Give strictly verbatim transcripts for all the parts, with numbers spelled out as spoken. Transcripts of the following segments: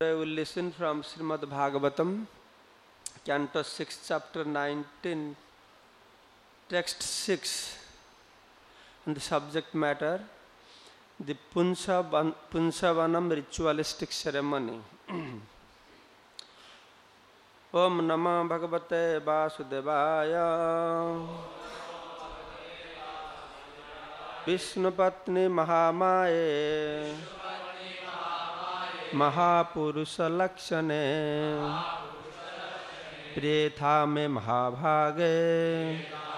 I will listen from Srimad Bhagavatam, Canto six, Chapter nineteen, Text six, and the subject matter, the Punsavan, Punsavanam ritualistic ceremony. Om Namah Bhagavate Vasudevaya Vishnupatni Mahamaye Mahapurusha Lakshane Priyetha me Mahabhage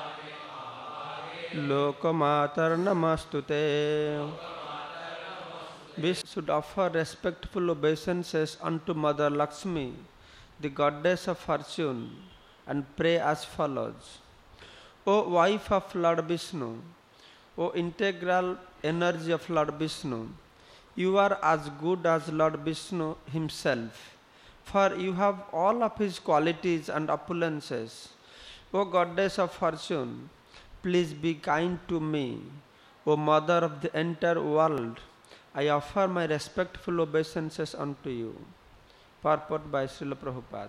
Lokamatar Namastute. We should offer respectful obeisances unto Mother Lakshmi, the goddess of fortune, and pray as follows. O wife of Lord Vishnu, O integral energy of Lord Vishnu, you are as good as Lord Vishnu himself, for you have all of his qualities and opulences. O goddess of fortune, please be kind to me. O mother of the entire world, I offer my respectful obeisances unto you. Purport by Srila Prabhupada.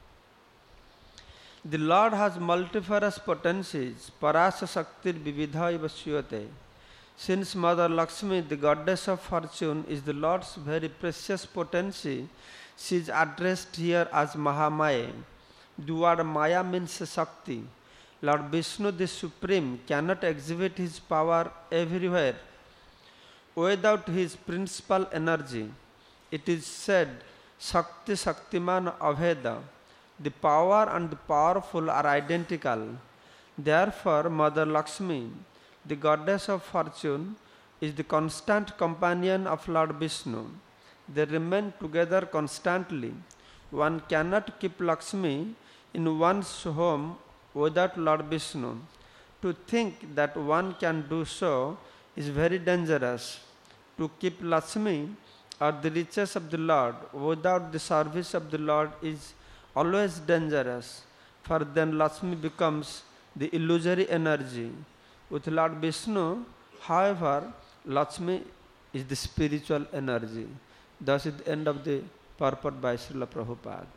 The Lord has multifarious potencies, Parasa Shaktir Vividha iva Suyate. Since Mother Lakshmi, the goddess of fortune, is the Lord's very precious potency, she is addressed here as Mahamaya. The word Maya means Shakti. Lord Vishnu, the Supreme, cannot exhibit his power everywhere without his principal energy. It is said, Shakti Shaktiman Aveda. The power and the powerful are identical. Therefore, Mother Lakshmi, the goddess of fortune, is the constant companion of Lord Vishnu. They remain together constantly. One cannot keep Lakshmi in one's home without Lord Vishnu. To think that one can do so is very dangerous. To keep Lakshmi or the riches of the Lord without the service of the Lord is always dangerous, for then Lakshmi becomes the illusory energy. With Lord Vishnu, however, Lakshmi is the spiritual energy. Thus is the end of the purport by Srila Prabhupada.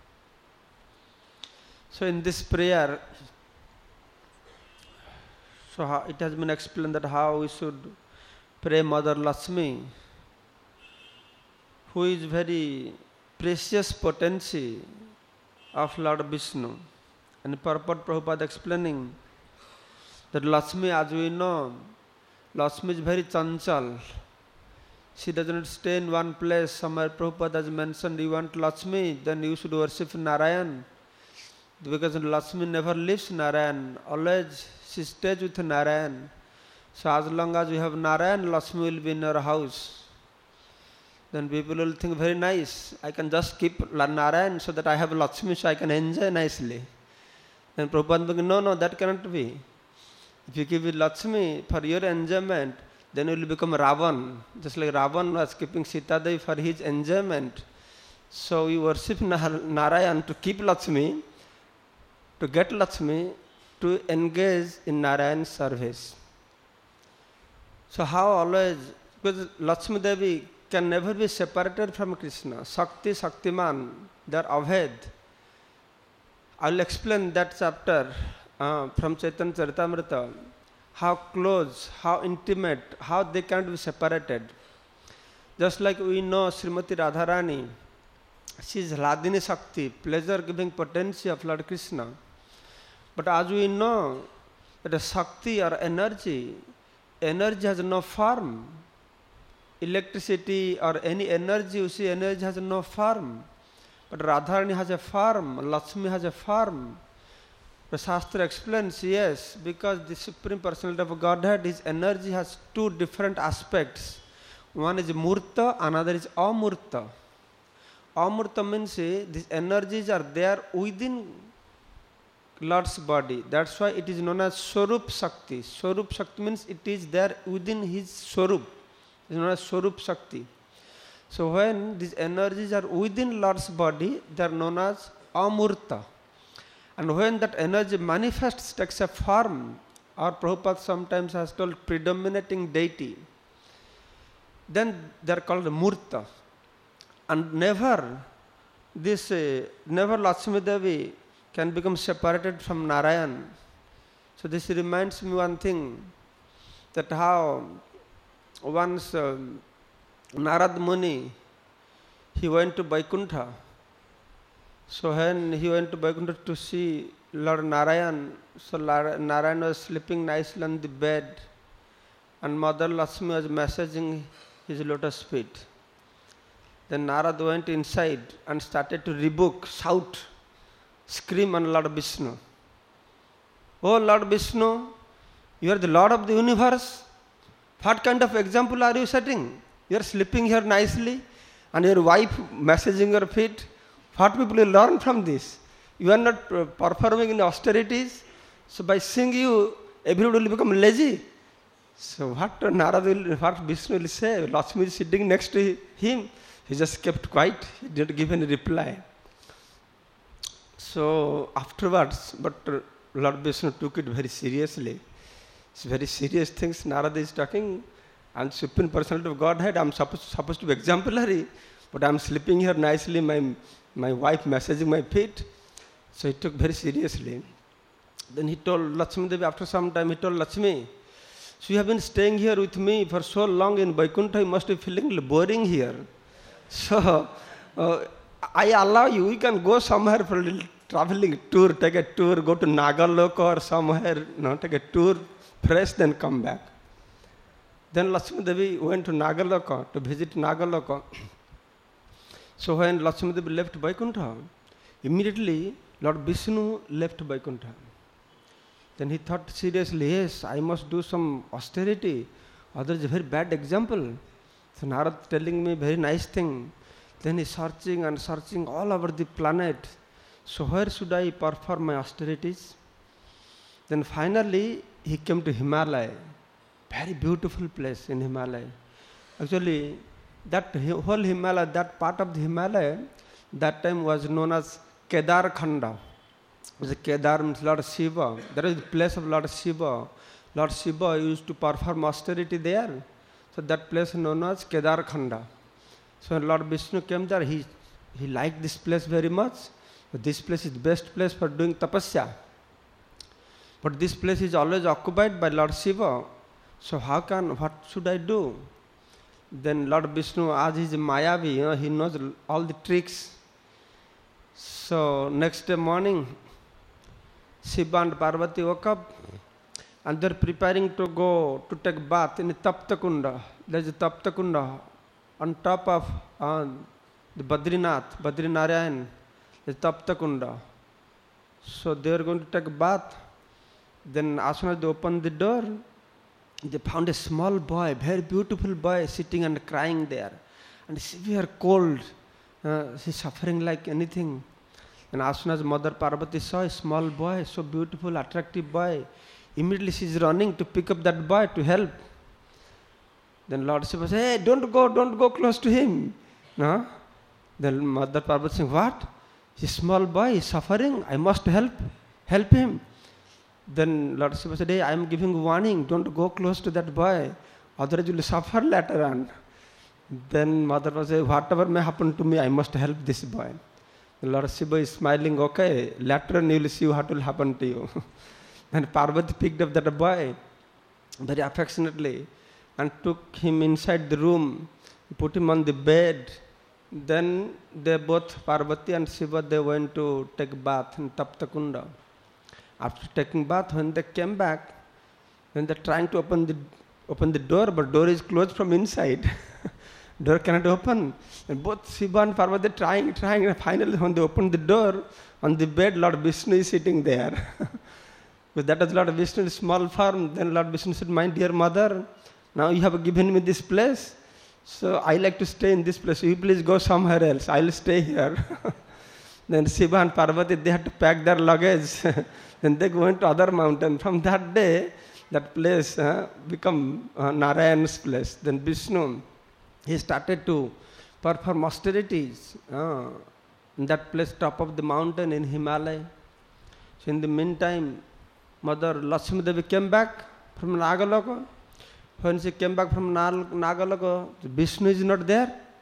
So in this prayer, so how it has been explained that how we should pray Mother Lakshmi, who is very precious potency of Lord Vishnu. And purport Prabhupada explaining that Lakshmi, as we know, Lakshmi is very chanchal. She does not stay in one place. Somewhere Prabhupada has mentioned, you want Lakshmi, then you should worship Narayan. Because Lakshmi never leaves Narayan. Always she stays with Narayan. So as long as we have Narayan, Lakshmi will be in our house. Then people will think, very nice, I can just keep Narayan so that I have Lakshmi so I can enjoy nicely. Then Prabhupada will say, no, no, that cannot be. If you give Lakshmi for your enjoyment, then you will become Ravan. Just like Ravan was keeping Sita Devi for his enjoyment. So we worship Narayan to keep Lakshmi, to get Lakshmi, to engage in Narayan's service. So how always, because Lakshmi Devi can never be separated from Krishna. Shakti, Shaktiman, they are Aved. I will explain that chapter uh, from Chaitanya Charitamrita. How close, how intimate, how they can't be separated. Just like we know Srimati Radharani, she is Hladini Shakti, pleasure-giving potency of Lord Krishna. But as we know, that a Shakti or energy, energy has no form. Electricity or any energy, you see, energy has no form. But Radharani has a form, Lakshmi has a form. The Shastra explains, yes, because the Supreme Personality of Godhead, his energy has two different aspects. One is Murta, another is Amurta. Amurta means these energies are there within Lord's body. That's why it is known as Swarup Shakti. Swarup Shakti means it is there within his Swarup. It is known as Swarup Shakti. So when these energies are within Lord's body, they are known as Amurta. And when that energy manifests, takes a form, or Prabhupada sometimes has told predominating deity, then they are called Murta. And never, this, uh, never Lakshmi Devi can become separated from Narayan. So this reminds me one thing, that how once uh, Narad Muni, he went to Vaikuntha. So when he went to Vaikuntha to see Lord Narayan, so Narayan was sleeping nicely on the bed, and Mother Lakshmi was massaging his lotus feet. Then Narad went inside and started to rebuke, shout, scream on Lord Vishnu. Oh Lord Vishnu, you are the Lord of the universe. What kind of example are you setting? You are sleeping here nicely and your wife massaging your feet. What people will learn from this? You are not performing in austerities. So by seeing you, everybody will become lazy. So what Narad will, what Vishnu will say? Lakshmi is sitting next to him. He just kept quiet. He didn't give any reply. So afterwards, but Lord Vishnu took it very seriously. It's very serious things Narada is talking. I'm Supreme Personality of Godhead. I'm supposed, supposed to be exemplary, but I'm sleeping here nicely. My my wife massaging my feet. So he took very seriously. Then he told Lakshmi Devi, after some time, he told Lakshmi, so you have been staying here with me for so long in Vaikuntha, you must be feeling boring here. So uh, I allow you, you can go somewhere for a little traveling tour, take a tour, go to Nagaloka or somewhere, you know, take a tour, fresh, then come back. Then Lakshmi Devi went to Nagaloka, to visit Nagaloka. So when Lakshmi Devi left Vaikuntha, immediately Lord Vishnu left Vaikuntha. Then he thought seriously, yes, I must do some austerity, otherwise a very bad example. So Narad telling me very nice thing. Then he searching and searching all over the planet. So where should I perform my austerities? Then finally he came to Himalaya. Very beautiful place in Himalaya. Actually, that whole Himalaya, that part of the Himalaya, that time was known as Kedar Khanda. The Kedar means Lord Shiva. There is the place of Lord Shiva. Lord Shiva used to perform austerity there. So that place is known as Kedar Khanda. So when Lord Vishnu came there, he, he liked this place very much. But this place is the best place for doing tapasya. But this place is always occupied by Lord Shiva. So how can, what should I do? Then Lord Vishnu, as he is Mayavi, you know, he knows all the tricks. So next day morning, Shiva and Parvati woke up and they are preparing to go to take bath in Tapta Kunda. There is a Tapta Kunda on top of uh, the Badrinath, Badrinarayan, the Tapta Kunda. So they are going to take bath. Then as soon as they opened the door, they found a small boy, very beautiful boy, sitting and crying there. And severe cold. Uh, he's suffering like anything. And as soon as Mother Parvati saw a small boy, so beautiful, attractive boy, immediately she is running to pick up that boy to help. Then Lord Shiva says, hey, don't go, don't go close to him. No? Then Mother Parvati says, what? This small boy is suffering, I must help, help him. Then Lord Shiva said, hey, I am giving warning, don't go close to that boy, otherwise you will suffer later on. Then Mother was saying, whatever may happen to me, I must help this boy. The Lord Shiva is smiling, okay, later on you will see what will happen to you. Then Parvati picked up that boy very affectionately and took him inside the room, put him on the bed. Then they both, Parvati and Shiva, they went to take bath in Tapta Kunda. After taking bath, when they came back, then they're trying to open the open the door, but door is closed from inside. Door cannot open. And both Shiva and Parvati trying, trying, and finally when they opened the door, on the bed Lord Vishnu is sitting there. But that was Lord Vishnu's small form. Then Lord Vishnu said, my dear mother, now you have given me this place, so I like to stay in this place. You please go somewhere else. I will stay here. Then Shiva and Parvati, they had to pack their luggage. Then they went to other mountain. From that day, that place uh, become uh, Narayan's place. Then Vishnu, he started to perform austerities uh, in that place, top of the mountain in Himalaya. So in the meantime, Mother Lakshmi Devi came back from Nagaloka. When she came back from Nagaloka, Vishnu is not there.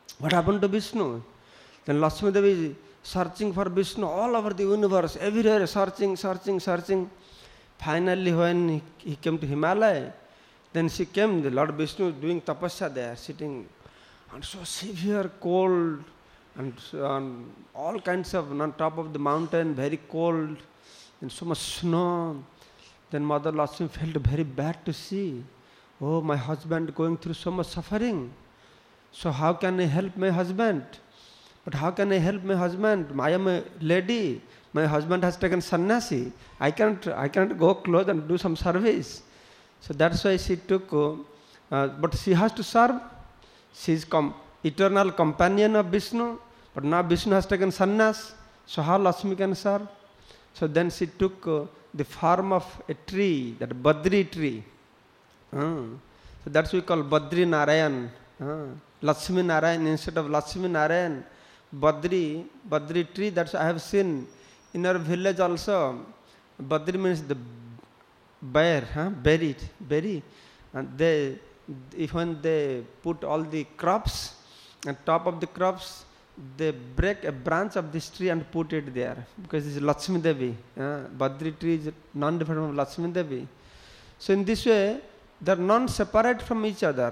What happened to Vishnu? Then Lakshmi Devi is searching for Vishnu all over the universe, everywhere, searching, searching, searching. Finally, when he, he came to Himalaya, then she came, the Lord Vishnu doing tapasya there, sitting, and so severe cold, and um, all kinds of, on top of the mountain, very cold, and so much snow. Then Mother Lakshmi felt very bad to see, oh, my husband going through so much suffering. So how can I help my husband? But how can I help my husband? I am a lady. My husband has taken sannyasi. I can't, I can't go close and do some service. So that's why she took, uh, but she has to serve. She is com- eternal companion of Vishnu. But now Vishnu has taken sannyas. So how Lakshmi can serve? So then she took uh, the form of a tree, that Badri tree. Uh, so that's what we call Badri Narayan. Uh, Lakshmi Narayan instead of Lakshmi Narayan. Badri, Badri tree, that's I have seen in our village also. Badri means the bear, huh? berry, berry. And they, if when they put all the crops, on top of the crops, they break a branch of this tree and put it there. Because it's Lakshmi Devi. Uh, Badri tree is non-different from Lakshmi Devi. So in this way, they are non-separate from each other.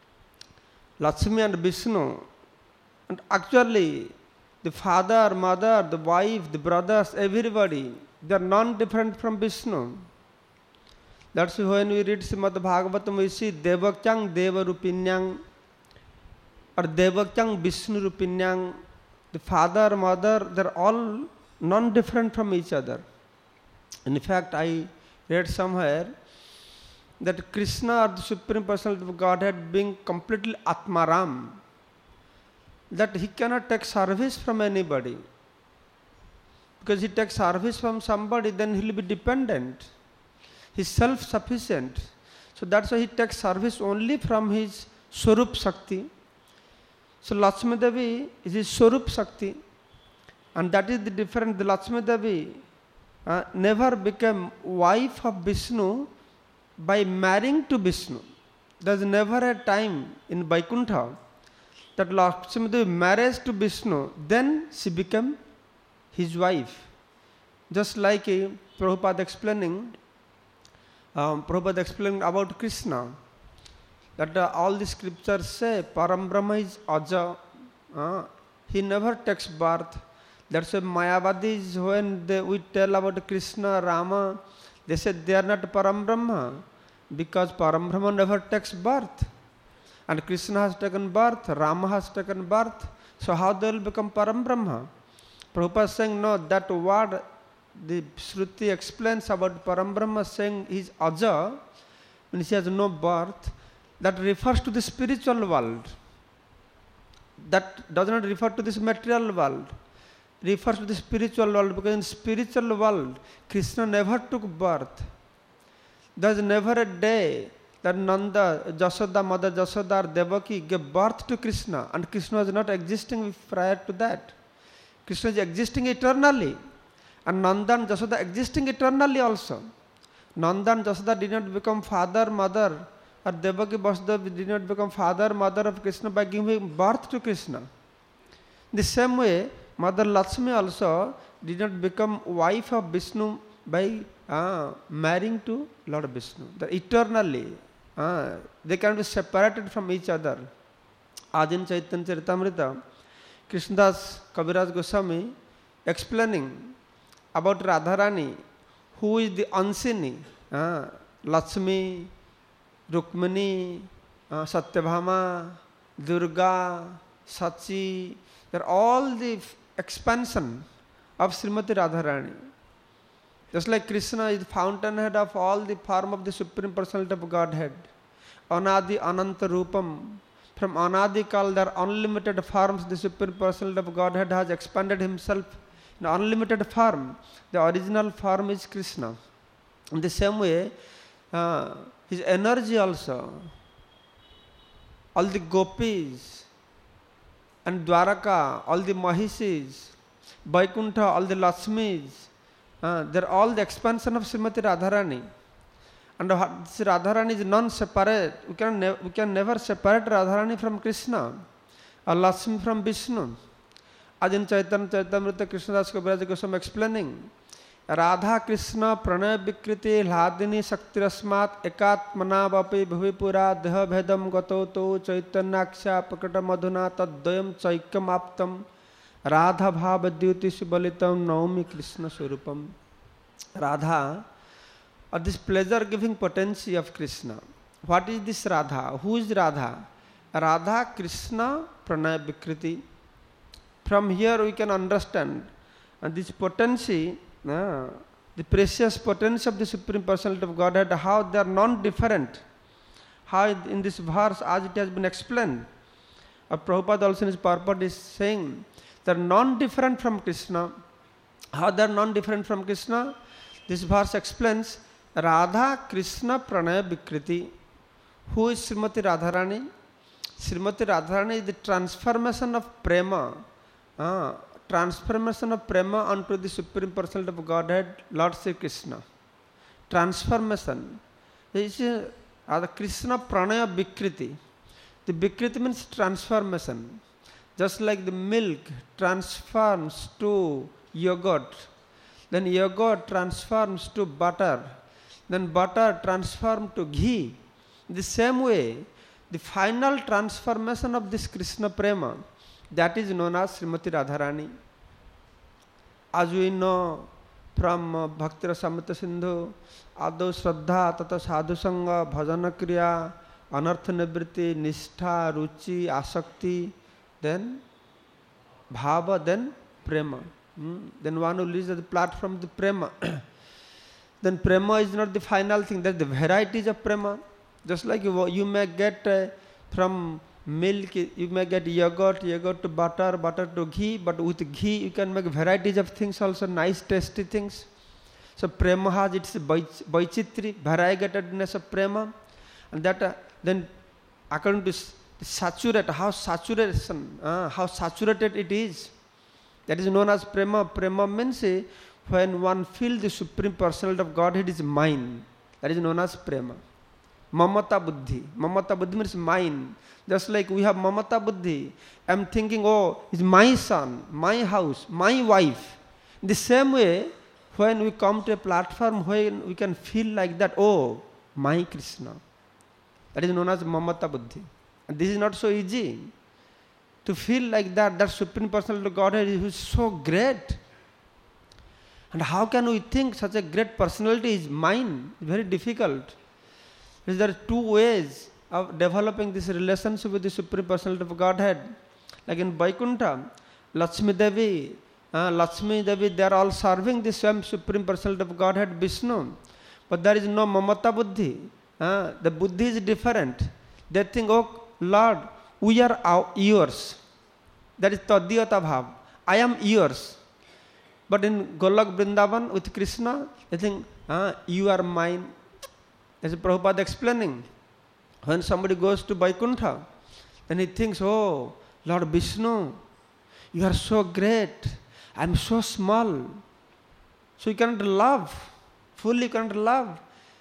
Lakshmi and Vishnu. And actually, the father, mother, the wife, the brothers, everybody, they are non-different from Vishnu. That's why when we read Srimad Bhagavatam, we see Devakyang Deva Rupinyang or Devakyang Vishnu Rupinyang. The father, mother, they are all non-different from each other. In fact, I read somewhere that Krishna or the Supreme Personality of Godhead being completely Atmaram, that he cannot take service from anybody. Because he takes service from somebody, then he will be dependent. He is self-sufficient. So that's why he takes service only from his Swarup Shakti. So Lakshmi Devi is his Swarup Shakti. And that is the difference. The Lakshmi Devi uh, never became wife of Vishnu by marrying to Vishnu. There is never a time in Vaikuntha that Lakshmi Devi marries to Vishnu, then she became his wife. Just like uh, Prabhupada explaining, um, Prabhupada explaining about Krishna, that uh, all the scriptures say Param Brahma is Aja. Uh, he never takes birth. That's why Mayavadis, when they, we tell about Krishna, Rama, they say they are not Param Brahma, because Param Brahma never takes birth. And Krishna has taken birth, Rama has taken birth. So how they will become Param Brahma? Prabhupada is saying, no, that word the Shruti explains about Param Brahma, saying he is Aja, means he has no birth. That refers to the spiritual world. That does not refer to this material world. Refers to the spiritual world, because in spiritual world, Krishna never took birth. There is never a day that Nanda, Jasoda, Mother Jasoda or Devaki gave birth to Krishna, and Krishna was not existing prior to that. Krishna is existing eternally, and Nanda and Jasoda existing eternally also. Nanda and Jasoda did not become father, mother, or Devaki Vasudeva did not become father, mother of Krishna by giving birth to Krishna. In the same way, Mother Lakshmi also did not become wife of Vishnu by uh, marrying to Lord Vishnu. That eternally, uh, they can be separated from each other. As in Chaitanya Charitamrita, Krishnadas Kaviraj Goswami explaining about Radharani, who is the unseen, uh, Lakshmi, Rukmini, uh, Satyabhama, Durga, Sachi, they are all the expansion of Srimati Radharani. Just like Krishna is the fountainhead of all the form of the Supreme Personality of Godhead. Anadi Ananta Rupam. From Anadi Kal, there are unlimited forms. The Supreme Personality of Godhead has expanded himself in unlimited form. The original form is Krishna. In the same way, uh, his energy also, all the gopis and Dwaraka, all the Mahishis, Vaikuntha, all the Lakshmis, uh, they are all the expansion of Srimati Radharani. And Radharani is non-separate. We can, ne- we can never separate Radharani from Krishna. or Lakshmi from Vishnu. As in Chaitanya Charitamrita, Krishnadas Kaviraj Goswami explaining, Radha Krishna Pranaya Vikriti Hladini Shaktirasmat Ekatmana Vapi Bhuvipura Deha Bhedam Gato To Chaitanyaksha Prakata Madhuna Taddoyam Chaikam Aptam Radha Bhava Dyuti Subalitam Naumi Krishna Surupam. Radha, or this pleasure giving potency of Krishna. What is this Radha? Who is Radha? Radha Krishna Pranaya Vikriti. From here we can understand and this potency, uh, the precious potency of the Supreme Personality of Godhead, how they are non-different. How in this verse, as it has been explained, or Prabhupada also in his purport is saying, they are non-different from Krishna. How they are non-different from Krishna? This verse explains, Radha Krishna Pranaya Vikriti. Who is Srimati Radharani? Srimati Radharani is the transformation of prema. Uh, transformation of prema unto the Supreme Personality of Godhead, Lord Sri Krishna. Transformation. This is uh, the Krishna Pranaya Vikriti. The Vikriti means transformation. Just like the milk transforms to yogurt, then yogurt transforms to butter, then butter transforms to ghee. The same way, the final transformation of this Krishna Prema, that is known as Srimati Radharani. As we know from uh, Bhakti Rasamrita Sindhu, Ado Shraddha, Tata Sadhu Sangha, Bhajana Kriya, Anartha Nivritti, Nishtha, Ruchi, Asakti, then Bhava, then Prema. Hmm? Then one who leads the platform of the Prema. Then Prema is not the final thing, that's the varieties of Prema. Just like you, you may get uh, from milk, you may get yogurt, yogurt to butter, butter to ghee, but with ghee you can make varieties of things also, nice tasty things. So Prema has its Vaichitri, variegatedness of Prema, and that uh, then according to saturate, how saturation, uh, how saturated it is, that is known as Prema. Prema means uh, when one feels the Supreme Personality of Godhead is mine, that is known as Prema. Mamata Buddhi. Mamata Buddhi means mine. Just like we have Mamata Buddhi. I am thinking, oh, it's my son, my house, my wife. In the same way, when we come to a platform when we can feel like that, oh, my Krishna. That is known as Mamata Buddhi. And this is not so easy. To feel like that, that Supreme Personality of Godhead is so great. And how can we think such a great personality is mine? It's very difficult. There are two ways of developing this relationship with the Supreme Personality of Godhead. Like in Vaikuntha, Lakshmi Devi, uh, Lakshmi Devi, they are all serving the same Supreme Personality of Godhead, Vishnu. But there is no Mamata Buddhi. Uh, the Buddhi is different. They think, oh Lord, we are our, yours. That is Tadiyata Bhav. I am yours. But in Golok Vrindavan with Krishna, they think, ah, you are mine. As Prabhupada explaining, when somebody goes to Vaikuntha, then he thinks, oh, Lord Vishnu, you are so great, I am so small. So you cannot love, fully you cannot love.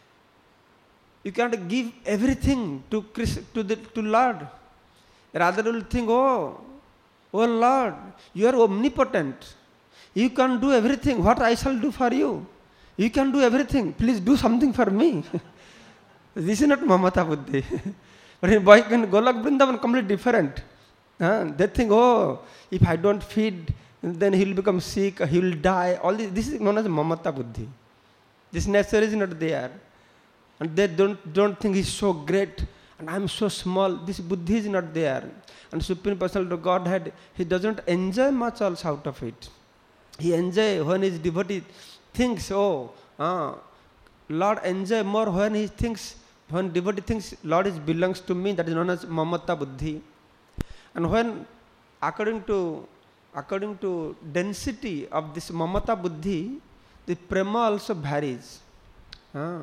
You cannot give everything to Krishna, to the to Lord. Rather you will think, oh, oh Lord, you are omnipotent. You can do everything. What I shall do for you? You can do everything. Please do something for me. This is not Mamata Buddhi. But in Golok Vrindavan, completely different. Uh, they think, oh, if I don't feed, then he will become sick, he will die. All this, this is known as Mamata Buddhi. This nature is not there. And they don't, don't think he's so great and I'm so small. This Buddhi is not there. And Supreme Personality of Godhead, he doesn't enjoy much else out of it. He enjoys when his devotee thinks, oh, uh, Lord enjoy more when he thinks, when devotee thinks Lord is belongs to me, that is known as Mamata Buddhi. And when according to according to density of this Mamata Buddhi, the Prema also varies. Uh,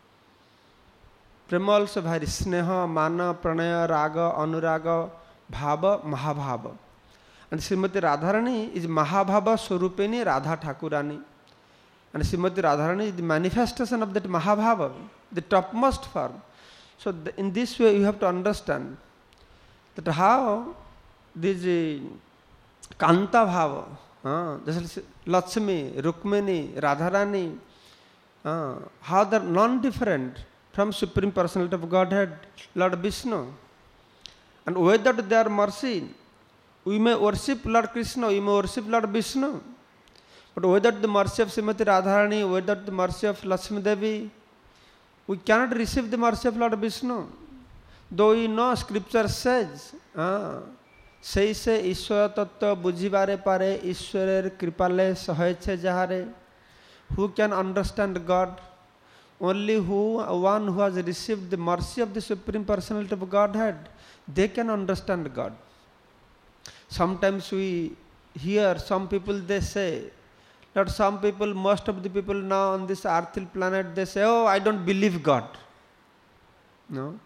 Prema also varies. Sneha, Mana, Pranaya, Raga, Anuraga, Bhava, Mahabhava. And Srimati Radharani is Mahabhava Swarupini Radha Thakurani. And Srimati Radharani is the manifestation of that Mahabhava, the topmost form. So the, in this way you have to understand that how this uh, Kanta Bhava, uh, this Lakshmi, Rukmini, Radharani, uh, how they are non-different from Supreme Personality of Godhead, Lord Vishnu. And without their mercy, we may worship Lord Krishna, we may worship Lord Vishnu. But without the mercy of Srimati Radharani, without the mercy of Lakshmi Devi, we cannot receive the mercy of Lord Vishnu. Though we know scripture says, ah, sei se Ishwara tattva bujhibare pare, Ishwarer kripale sahache jahare. Who can understand God? Only who, one who has received the mercy of the Supreme Personality of Godhead, they can understand God. Sometimes we hear some people, they say, that some people, most of the people now on this earthly planet, they say, oh, I don't believe God. No?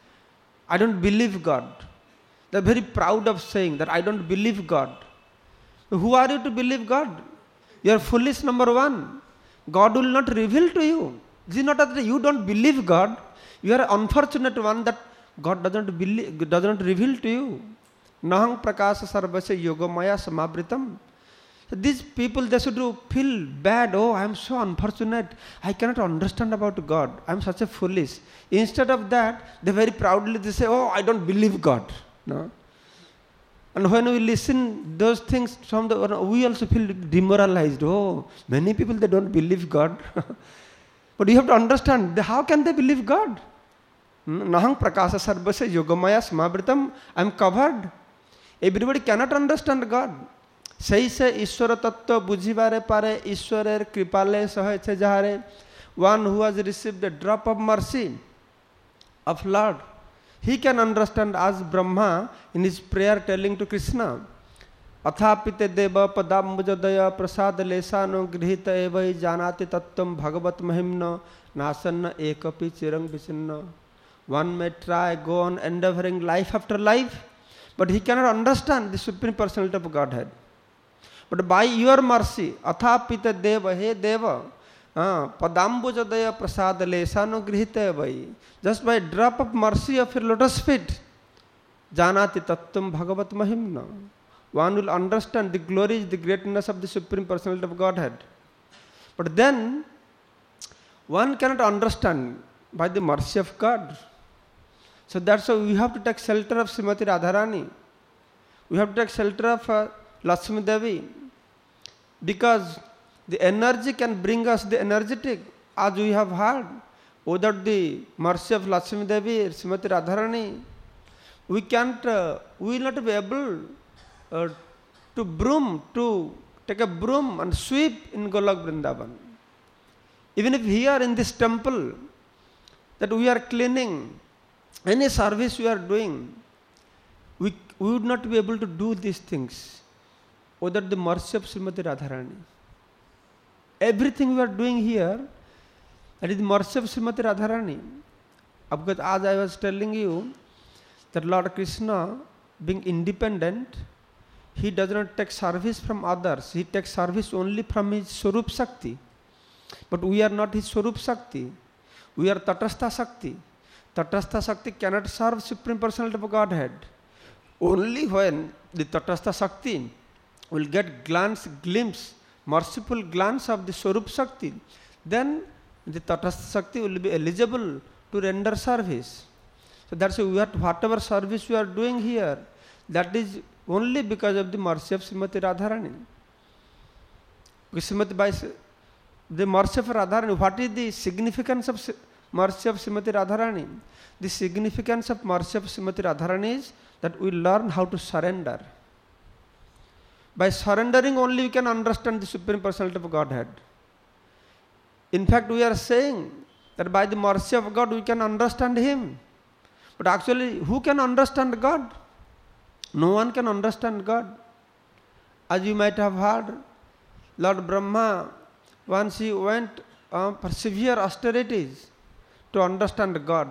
I don't believe God. They are very proud of saying that I don't believe God. Who are you to believe God? You are foolish, number one. God will not reveal to you. It is not that you don't believe God. You are unfortunate one that God doesn't believe, doesn't reveal to you. Nahang prakasa sarvasya yogamaya samavritam. These people, they should feel bad. Oh, I am so unfortunate. I cannot understand about God. I am such a foolish. Instead of that, they very proudly they say, oh, I don't believe God. No. And when we listen those things from the, we also feel demoralized. Oh, many people, they don't believe God. But you have to understand, how can they believe God? Nahang prakasa sarvasya yogamaya samavritam. I am covered. Everybody cannot understand God. Sei se Ishwara tattva bujhibare pare, Ishwarer kripale sahache jahare. One who has received a drop of mercy of Lord, he can understand as Brahma in his prayer telling to Krishna, Athapite deva padambujadaya prasad lesano grihita evai janati tattvam bhagavat mahimna nasanna ekapi chirang visinna. One may try, go on endeavoring life after life, but he cannot understand the Supreme Personality of Godhead. But by your mercy, Athapita Deva, He Deva, Padambujadaya Prasad Lesano Grihita Vai, just by a drop of mercy of your lotus feet, Janati Tattvam Bhagavat Mahimna, one will understand the glory, the greatness of the Supreme Personality of Godhead. But then, one cannot understand by the mercy of God. So that's why we have to take shelter of Srimati Radharani. We have to take shelter of uh, Lakshmi Devi. Because the energy can bring us the energetic, as we have heard. Without the mercy of Lakshmi Devi, Srimati Radharani, we can't, uh, we will not be able uh, to broom, to take a broom and sweep in Golok Vrindavan. Even if here in this temple, that we are cleaning, any service we are doing, we, we would not be able to do these things without the mercy of Srimati Radharani. Everything we are doing here, that is the mercy of Srimati Radharani. Because as I was telling you, that Lord Krishna, being independent, he does not take service from others. He takes service only from his Swarup Shakti. But we are not his Swarup Shakti. We are Tatastha Shakti. Tatastha Shakti cannot serve Supreme Personality of Godhead. Only when the Tatastha Shakti will get glance, glimpse, merciful glance of the Swarup Shakti, then the Tatastha Shakti will be eligible to render service. So that's why whatever service we are doing here, that is only because of the mercy of Srimati Radharani. Srimati by the mercy of Radharani, what is the significance of mercy of Srimati Radharani? The significance of mercy of Srimati Radharani is that we learn how to surrender. By surrendering only we can understand the Supreme Personality of Godhead. In fact, we are saying that by the mercy of God we can understand Him. But actually, who can understand God? No one can understand God. As you might have heard, Lord Brahma, once he went uh, for severe austerities to understand God.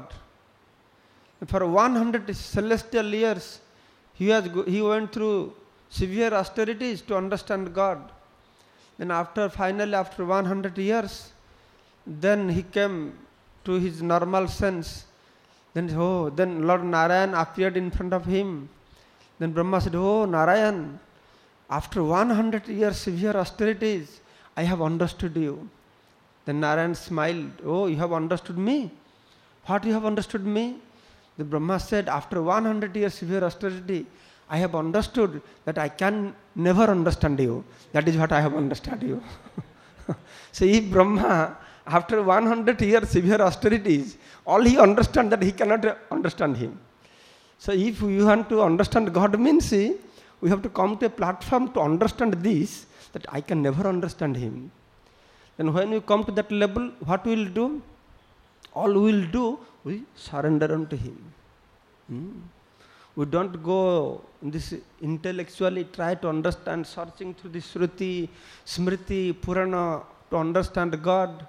For one hundred celestial years, he, has, he went through severe austerities to understand God. Then after, finally after one hundred years, then he came to his normal sense. Then, oh, then Lord Narayan appeared in front of him. Then Brahma said, oh Narayan, after one hundred years severe austerities, I have understood you. Then Narayan smiled, oh, you have understood me? What you have understood me? The Brahma said, after one hundred years severe austerity, I have understood that I can never understand you. That is what I have understood you. So if Brahma, after one hundred years severe austerities, all he understands that he cannot understand him. So if we want to understand God means, see, we have to come to a platform to understand this, that I can never understand him. Then when we come to that level, what we will do? All we will do, we surrender unto him. Hmm? We don't go this intellectually try to understand, searching through the Shruti, Smriti, Purana to understand God.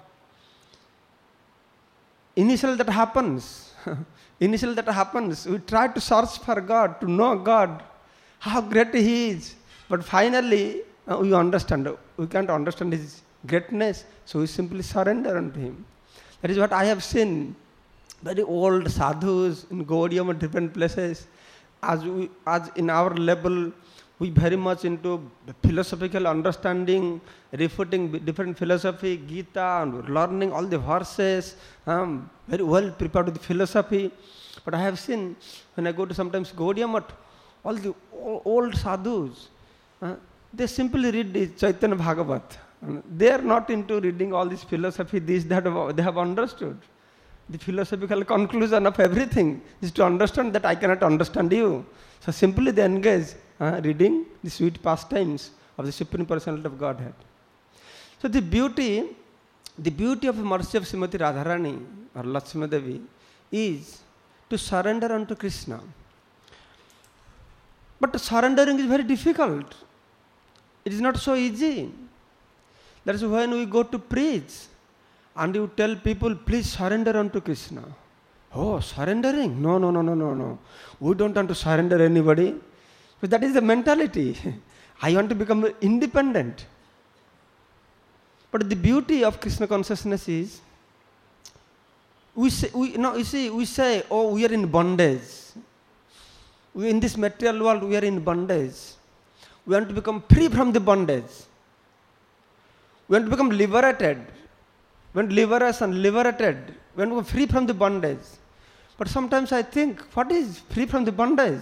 Initially that happens. Initially that happens. We try to search for God, to know God, how great He is. But finally, uh, we understand. We can't understand His greatness, so we simply surrender unto Him. That is what I have seen. Very old sadhus in Gaudiya and different places. As we, as in our level, we very much into philosophical understanding, refuting different philosophy, Gita, and learning all the verses, um, very well prepared with philosophy. But I have seen, when I go to sometimes Gaudiya Math, all the old sadhus, uh, they simply read the Chaitanya Bhagavat. They are not into reading all this philosophy, this, that, they have understood. The philosophical conclusion of everything is to understand that I cannot understand you. So simply they engage uh, reading the sweet pastimes of the Supreme Personality of Godhead. So the beauty, the beauty of the mercy of Srimati Radharani or Lakshmi Devi is to surrender unto Krishna. But surrendering is very difficult. It is not so easy. That is when we go to preach and you tell people, please surrender unto Krishna. Oh, surrendering? No, no, no, no, no, no. We don't want to surrender anybody. But that is the mentality. I want to become independent. But the beauty of Krishna consciousness is, we say, we, no, you see, we say, oh, we are in bondage. We, in this material world, we are in bondage. We want to become free from the bondage. We want to become liberated. When liberation, liberated, when we are free from the bondage. But sometimes I think, what is free from the bondage?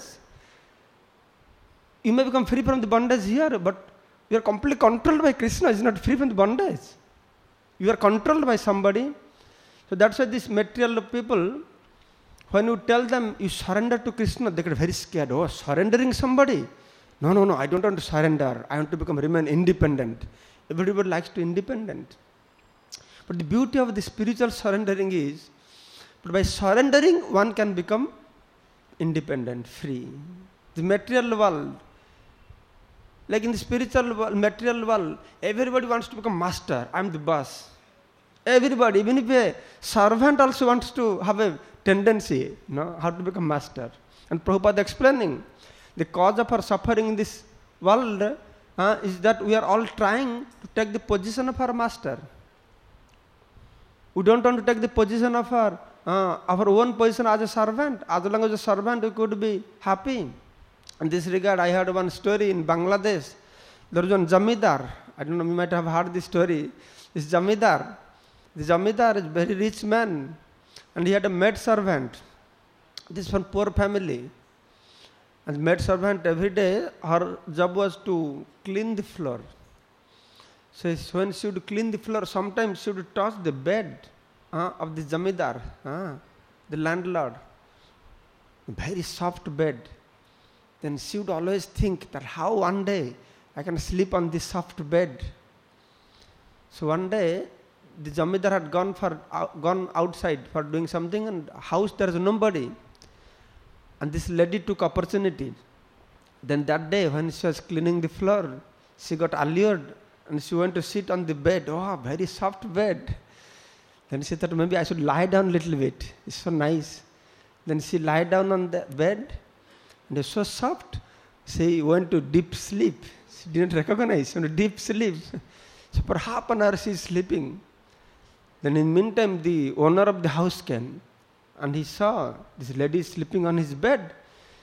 You may become free from the bondage here, but you are completely controlled by Krishna. Is not free from the bondage. You are controlled by somebody. So that's why these material people, when you tell them you surrender to Krishna, they get very scared. Oh, surrendering somebody? No, no, no, I don't want to surrender. I want to become remain independent. Everybody likes to be independent. But the beauty of the spiritual surrendering is, but by surrendering one can become independent, free. The material world, like in the spiritual world, material world, everybody wants to become master. I am the boss. Everybody, even if a servant also wants to have a tendency, you know, how to become master. And Prabhupada explaining, the cause of our suffering in this world uh, is that we are all trying to take the position of our master. We don't want to take the position of our, uh, our own position as a servant. As long as a servant, we could be happy. In this regard, I heard one story in Bangladesh. There was one Jamidar. I don't know, you might have heard this story. This Jamidar. The Jamidar is a very rich man. And he had a maid servant. This is from poor family. And the maid servant, every day, her job was to clean the floor. So when she would clean the floor, sometimes she would touch the bed uh, of the Jamidar, uh, the landlord. A very soft bed. Then she would always think that how one day I can sleep on this soft bed. So one day, the Jamidar had gone for uh, gone outside for doing something, and house there is nobody. And this lady took opportunity. Then that day, when she was cleaning the floor, she got allured. And she went to sit on the bed. Oh, very soft bed. Then she thought, maybe I should lie down a little bit. It's so nice. Then she lied down on the bed. And it's so soft. She went to deep sleep. She didn't recognize. She went to deep sleep. So for half an hour she is sleeping. Then in the meantime, the owner of the house came. And he saw this lady sleeping on his bed.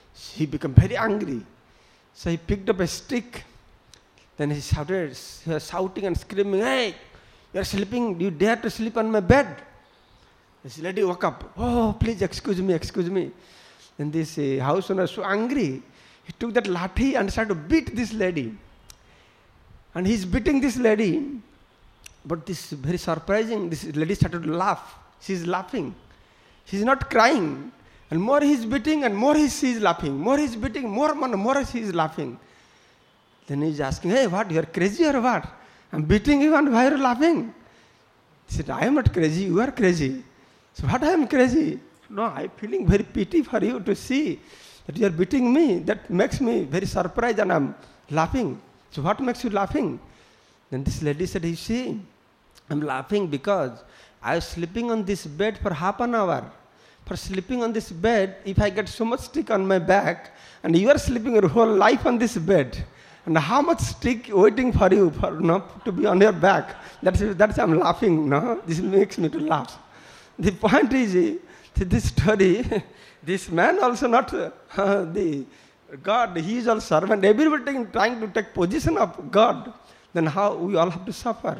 He became very angry. So he picked up a stick. Then he shouted, he was shouting and screaming, "Hey, you are sleeping, do you dare to sleep on my bed?" This lady woke up. "Oh, please excuse me, excuse me." And this uh, house owner was so angry. He took that lathi and started to beat this lady. And he's beating this lady. But this is very surprising. This lady started to laugh. She's laughing. She's not crying. And more he's beating and more he's, she's laughing. More he's beating, more and more she's laughing. Then he's asking, "Hey, what, you're crazy or what? I'm beating you and why are you laughing?" He said, "I am not crazy, you are crazy." So what, I am crazy? "No, I'm feeling very pity for you to see that you are beating me. That makes me very surprised and I'm laughing." "So what makes you laughing?" Then this lady said, "You see, I'm laughing because I was sleeping on this bed for half an hour. For sleeping on this bed, if I get so much stick on my back, and you are sleeping your whole life on this bed, and how much stick waiting for you for not to be on your back? That's that's I'm laughing. No, this makes me to laugh." The point is, this story, this man also not uh, the God. He is also servant. Everybody trying to take position of God. Then how we all have to suffer?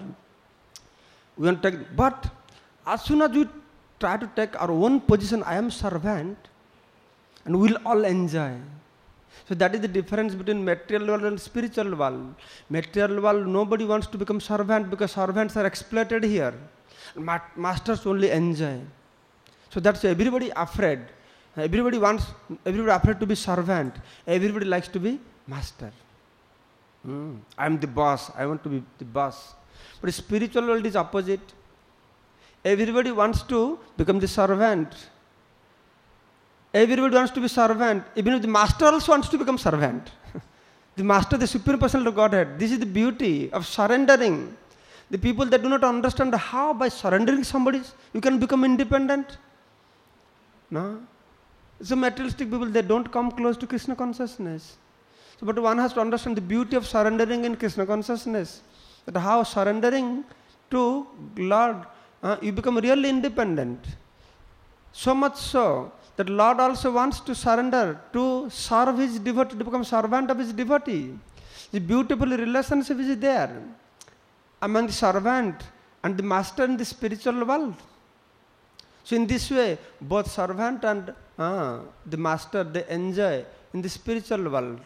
We want to take, but as soon as we try to take our own position, I am servant, and we'll all enjoy. So that is the difference between material world and spiritual world. Material world, nobody wants to become servant because servants are exploited here. Ma- masters only enjoy. So that's everybody afraid. Everybody wants, everybody afraid to be servant. Everybody likes to be master. Hmm. I am the boss. I want to be the boss. But spiritual world is opposite. Everybody wants to become the servant. Everybody wants to be servant. Even if the master also wants to become servant. The master, the supreme person of Godhead. This is the beauty of surrendering. The people that do not understand how by surrendering somebody you can become independent. No. So materialistic people, they don't come close to Krishna consciousness. So, but one has to understand the beauty of surrendering in Krishna consciousness. That how surrendering to Lord, uh, you become really independent. So much so that Lord also wants to surrender to serve his devotee, to become servant of his devotee. The beautiful relationship is there among the servant and the master in the spiritual world. So in this way, both servant and uh, the master, they enjoy in the spiritual world.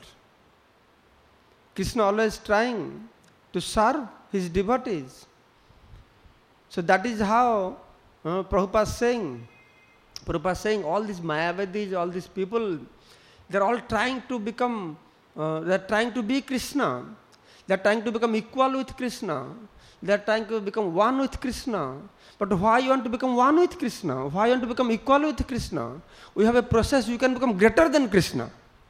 Krishna always trying to serve his devotees. So that is how uh, Prabhupada is saying, Prabhupada is saying all these Mayavadis, all these people, they are all trying to become, uh, they are trying to be Krishna. They are trying to become equal with Krishna. They are trying to become one with Krishna. But why you want to become one with Krishna? Why you want to become equal with Krishna? We have a process, you can become greater than Krishna.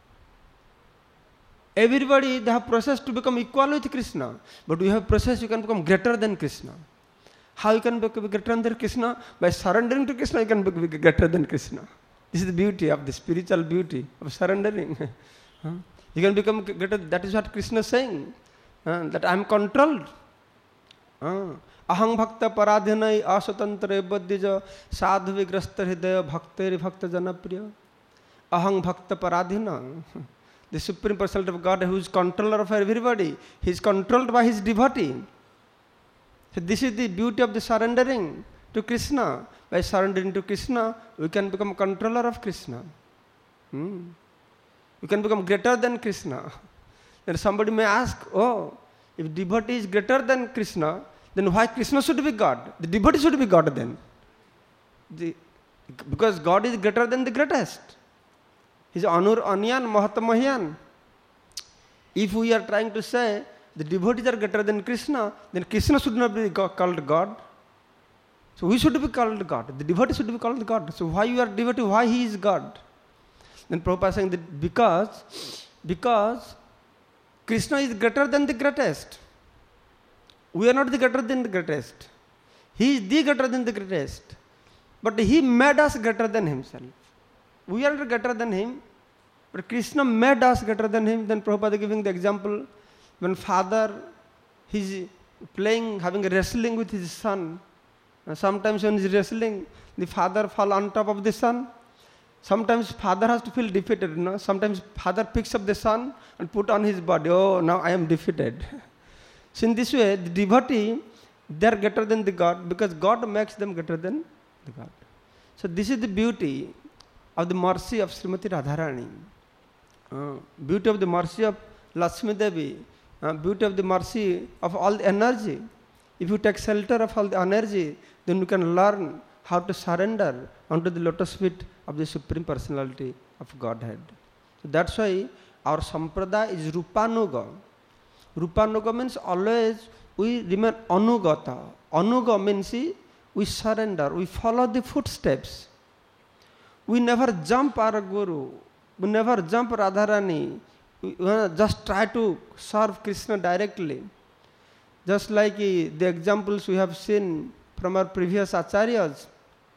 Everybody, they have process to become equal with Krishna. But we have process, you can become greater than Krishna. How you can become greater than Krishna? By surrendering to Krishna, you can become greater than Krishna. This is the beauty of the spiritual beauty of surrendering. You can become greater. That is what Krishna is saying. Uh, that I am controlled. Aham bhakta paradhinai aswatantra ebadhija sadhu vigrasta hridaya bhakteri bhakta janapriya. Aham bhakta paradhina. The Supreme Personality of God who is controller of everybody. He is controlled by his devotee. So this is the beauty of the surrendering to Krishna. By surrendering to Krishna, we can become controller of Krishna. Hmm. We can become greater than Krishna. Then somebody may ask, oh, if devotee is greater than Krishna, then why Krishna should be God? The devotee should be God then. The, because God is greater than the greatest. He is Anur Anyan Mahatamayan. If we are trying to say the devotees are greater than Krishna, then Krishna should not be called God. So we should be called God. The devotee should be called God. So why you are devotee? Why he is God? Then Prabhupada is saying that because, because Krishna is greater than the greatest. We are not the greater than the greatest. He is the greater than the greatest. But he made us greater than himself. We are greater than him. But Krishna made us greater than him. Then Prabhupada is giving the example when father he's playing, having a wrestling with his son. Sometimes when he's wrestling, the father fall on top of the son. Sometimes father has to feel defeated, you know. Sometimes father picks up the son and put on his body, oh, now I am defeated. So in this way, the devotee, they are greater than the God because God makes them greater than the God. So this is the beauty of the mercy of Srimati Radharani. Uh, beauty of the mercy of Lakshmi Devi. Uh, beauty of the mercy of all the energy. If you take shelter of all the energy, then you can learn how to surrender unto the lotus feet of the Supreme Personality of Godhead. So that's why our sampradaya is Rupanuga. Rupanuga means always we remain Anugata. Anuga means we surrender, we follow the footsteps. We never jump our Guru, we never jump Radharani. We just try to serve Krishna directly. Just like uh, the examples we have seen from our previous acharyas.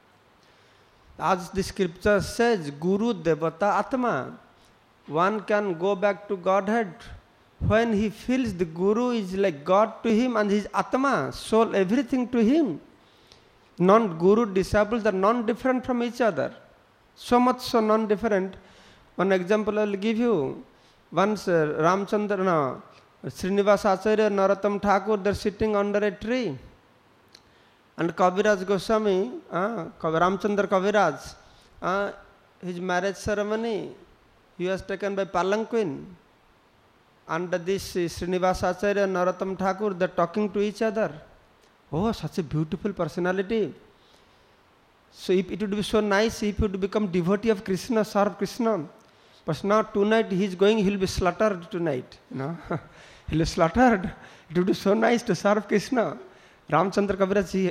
As the scripture says, Guru Devata Atma. One can go back to Godhead when he feels the Guru is like God to him and his Atma, soul, everything to him. Non-Guru disciples are non-different from each other. So much so non-different. One example I will give you. Once uh, Ramchandra, no, Srinivasa Acharya, Narottam Thakur, they are sitting under a tree. And Kaviraj Goswami, uh, Ramchandra Kaviraj, uh, his marriage ceremony, he was taken by palanquin. And this uh, Srinivasa Acharya, Narottam Thakur, they are talking to each other. Oh, such a beautiful personality. So if it would be so nice if he would become devotee of Krishna, serve Krishna. But now tonight he is going, he will be slaughtered tonight. You know? He will be slaughtered. It would be so nice to serve Krishna. Ramchandra Kaviraj, he,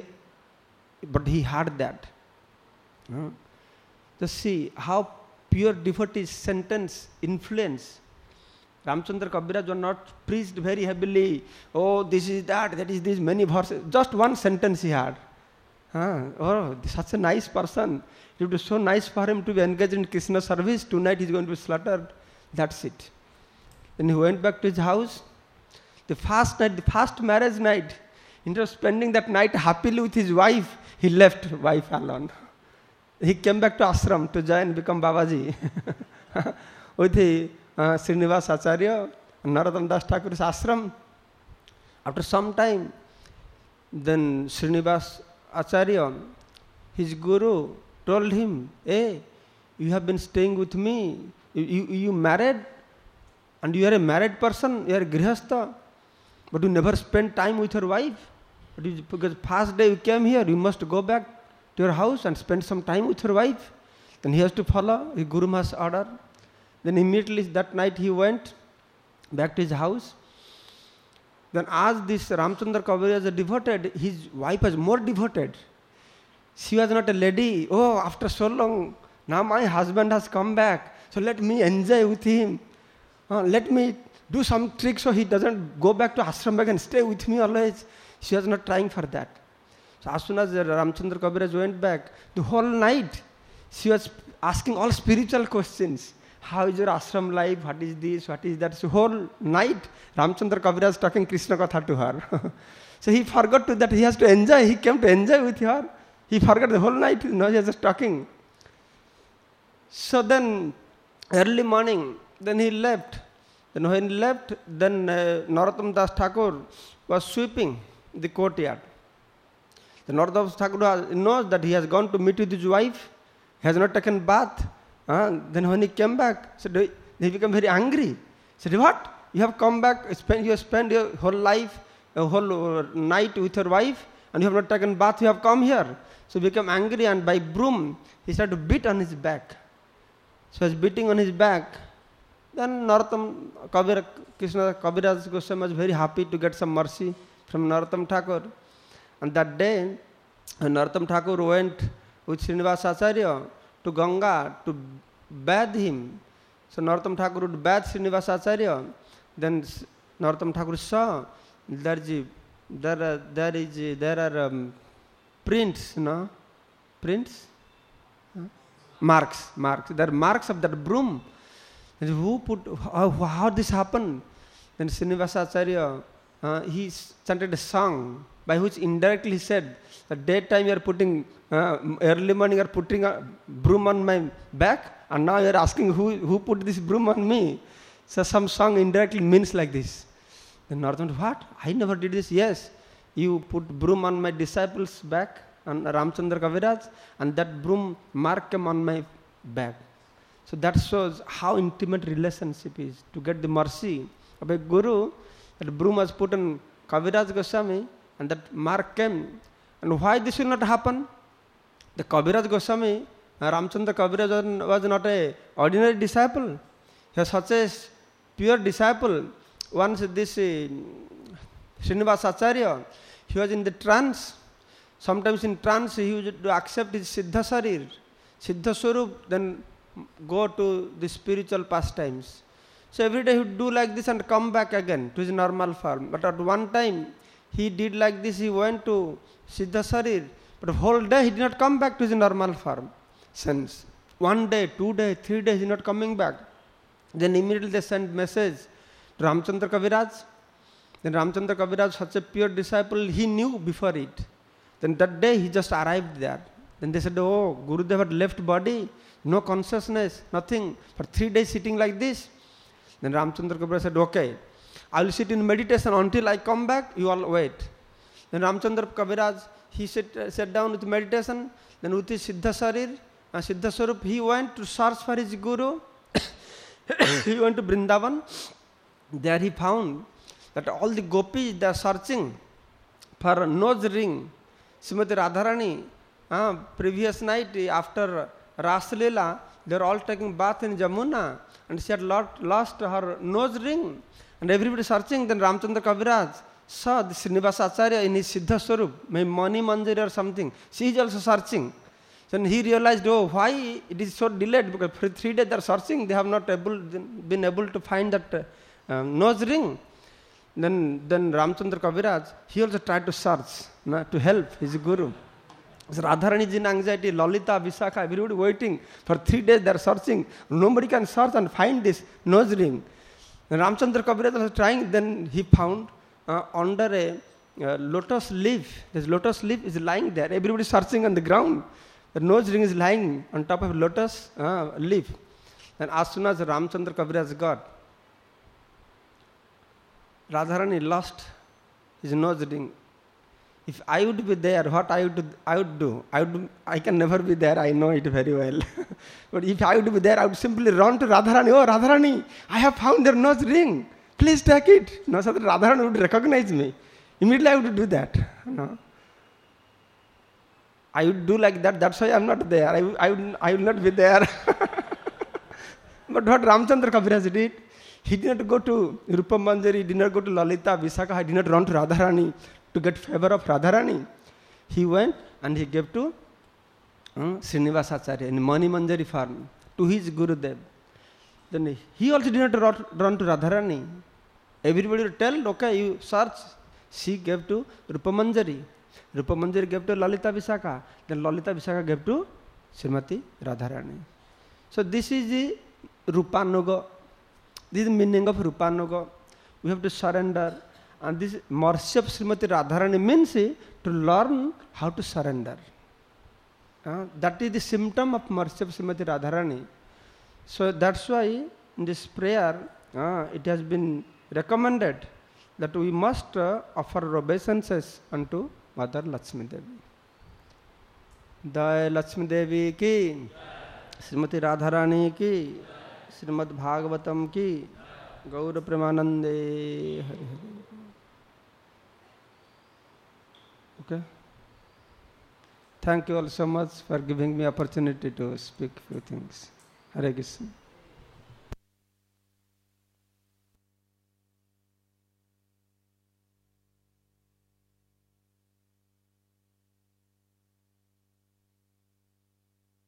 but he had that. You know? Just see how pure devotee's sentence influence. Ramchandra Kaviraj was not preached very heavily. Oh, this is that, that is this, many verses. Just one sentence he had. Ah, oh, such a nice person. It would be so nice for him to be engaged in Krishna service. Tonight he is going to be slaughtered. That's it. Then he went back to his house. The first night, the first marriage night, instead of spending that night happily with his wife, he left wife alone. He came back to ashram to join, become Babaji. With the uh, Srinivasa Acharya and Narottam Das Thakur's ashram. After some time, then Srinivasa Acharya, his guru, told him, hey, you have been staying with me, you, you, you married, and you are a married person, you are a grihastha, but you never spend time with your wife. But you, because first day you came here, you must go back to your house and spend some time with your wife. Then he has to follow his Guru Maharaj's order. Then immediately that night he went back to his house. Then as this Ramchandra Kaviraj was devoted, his wife was more devoted. She was not a lady. Oh, after so long, now my husband has come back. So let me enjoy with him. Uh, let me do some trick so he doesn't go back to ashram back and stay with me always. She was not trying for that. So as soon as Ramchandra Kaviraj went back, the whole night she was asking all spiritual questions. How is your ashram life? What is this? What is that? So whole night Ramchandra Kaviraj talking Krishna Katha to her. So he forgot to that he has to enjoy. He came to enjoy with her. He forgot the whole night. Now he was just talking. So then early morning, then he left. Then when he left, then uh, Narottam Das Thakur was sweeping the courtyard. The Narottam Das Thakur knows that he has gone to meet with his wife. He has not taken bath. Uh, then when he came back, so he became very angry. He said, what? You have come back, spend, you have spent your whole life, a whole night with your wife, and you have not taken bath, you have come here. So he became angry, and by broom, he started to beat on his back. So he was beating on his back. Then Narottam Kavira, Krishna Kaviraj Goswami was very happy to get some mercy from Narottam Thakur. And that day, Narottam Thakur went with Srinivasa Acharya to Ganga to bathe him. So Narottam Thakur would bathe Srinivasa Acharya. Then Narottam Thakur saw there is, there are, there is, there are um, prints, no? Prints? Huh? Marks, marks. There are marks of that broom. And who put, how, how this happened? Then Srinivasa Acharya, uh, he chanted a song. by which indirectly he said, the daytime you are putting, uh, early morning you are putting a broom on my back, and now you are asking who, who put this broom on me. So some song indirectly means like this. The Northern, what? I never did this. Yes, you put broom on my disciples' back, on Ramchandra Kaviraj, and that broom mark came on my back. So that shows how intimate relationship is. To get the mercy of a guru, that broom was put on Kaviraj Goswami, and that mark came. And why this will not happen? The Kaviraj Goswami, Ramchandra Kaviraj was not a ordinary disciple. He was such a pure disciple. Once this uh, Srinivas Acharya, he was in the trance. Sometimes in trance he used to accept his Siddha Sarir, Siddha Swarup, then go to the spiritual pastimes. So every day he would do like this and come back again to his normal form. But at one time he did like this, he went to Siddha Sarir, but the whole day he did not come back to his normal form. Since one day, two days, three days he is not coming back. Then immediately they sent message to Ramchandra Kaviraj. Then Ramchandra Kaviraj, such a pure disciple, he knew before it. Then that day he just arrived there. Then they said, oh, Gurudev had left body, no consciousness, nothing, for three days sitting like this. Then Ramchandra Kaviraj said, okay, I will sit in meditation until I come back, you all wait. Then Ramchandra Kaviraj, he sat, uh, sat down with meditation, then with his Siddha Sarir, uh, Siddha Swarup, he went to search for his Guru. He went to Vrindavan. There he found that all the gopis, they are searching for a nose ring. Srimati Radharani, uh, previous night after Ras Leela, they were all taking bath in Jamuna, and she had lost, lost her nose ring. And everybody searching. Then Ramchandra Kaviraj saw the Srinivas Acharya in his Siddha Swarup, maybe Mani Manjari or something. She is also searching. Then he realized, oh, why it is so delayed? Because for three days they are searching, they have not able, been able to find that uh, nose ring. Then, then Ramchandra Kaviraj, he also tried to search, na, to help his Guru. So Radharani is in anxiety, Lalita, Visakha, everybody waiting. For three days they are searching. Nobody can search and find this nose ring. Then Ramchandra Kaviraj was trying, then he found uh, under a uh, lotus leaf. This lotus leaf is lying there. Everybody is searching on the ground. The nose ring is lying on top of lotus uh, leaf. And as soon as Ramchandra Kaviraj got, Radharani lost his nose ring. If I would be there, what I would, I would do? I, would, I can never be there, I know it very well. But if I would be there, I would simply run to Radharani. Oh, Radharani, I have found their nose ring. Please take it. No, so that Radharani would recognize me. Immediately I would do that. No. I would do like that, that's why I am not there. I, I, would, I will not be there. But what Ramchandra Kaviraj did, he did not go to Rupa Manjari, he did not go to Lalita, Visakha, he did not run to Radharani to get favor of Radharani. He went and he gave to uh, Srinivas Acharya in Mani Manjari farm to his Gurudev. Then he also did not run to Radharani. Everybody would tell, okay, you search. She gave to Rupa Manjari. Rupa Manjari gave to Lalita Visakha. Then Lalita Visakha gave to Srimati Radharani. So this is the Rupanuga. This is the meaning of Rupanuga. We have to surrender. And this mercy of Srimati Radharani means to learn how to surrender. Uh, that is the symptom of mercy of Srimati Radharani. So that's why in this prayer uh, it has been recommended that we must uh, offer obeisances unto Mother Lakshmi Devi. Jai Lakshmi Devi ki, Srimati Radharani ki, Srimad Bhagavatam ki, Gaura Premanande. Hari Hari. Okay. Thank you all so much for giving me opportunity to speak few things. Hare Krishna.